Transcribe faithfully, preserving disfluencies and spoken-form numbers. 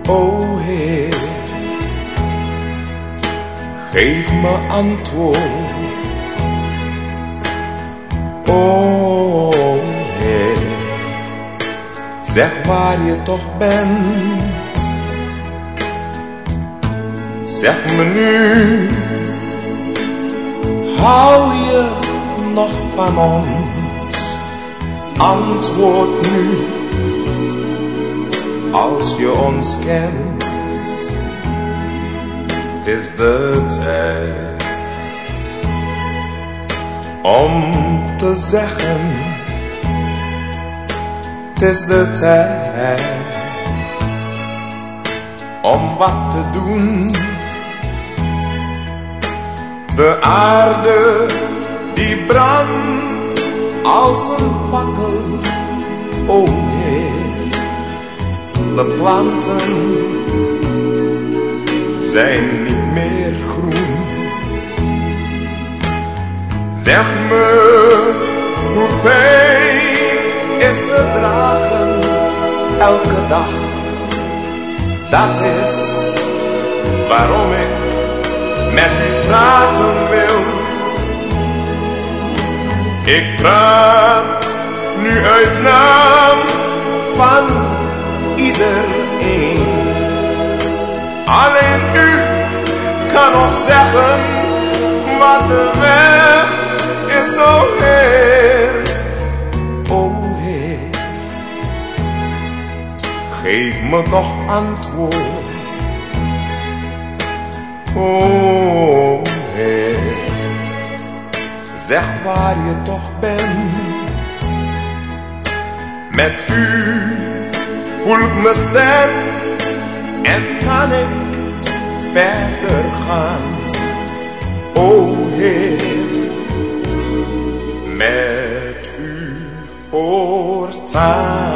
O Heer, geef me antwoord. O Heer, zeg waar je toch bent. Zeg me nu, hou je nog van ons? Antwoord nu, als je ons kent. Het is de tijd om te zeggen. Het is de tijd om wat te doen. De aarde die brandt als een fakkel, o Heer. De planten zijn niet meer groen. Zeg me, hoe pijn is te dragen elke dag. Dat is waarom ik met u praten wil. Ik praat nu uit naam van iedereen. Alleen u kan nog zeggen wat de weg is, o Heer. O Heer, geef me toch antwoord. O Heer, zeg waar je toch bent. Met u voel ik me sterk en kan ik verder gaan. O Heer, met u voortaan.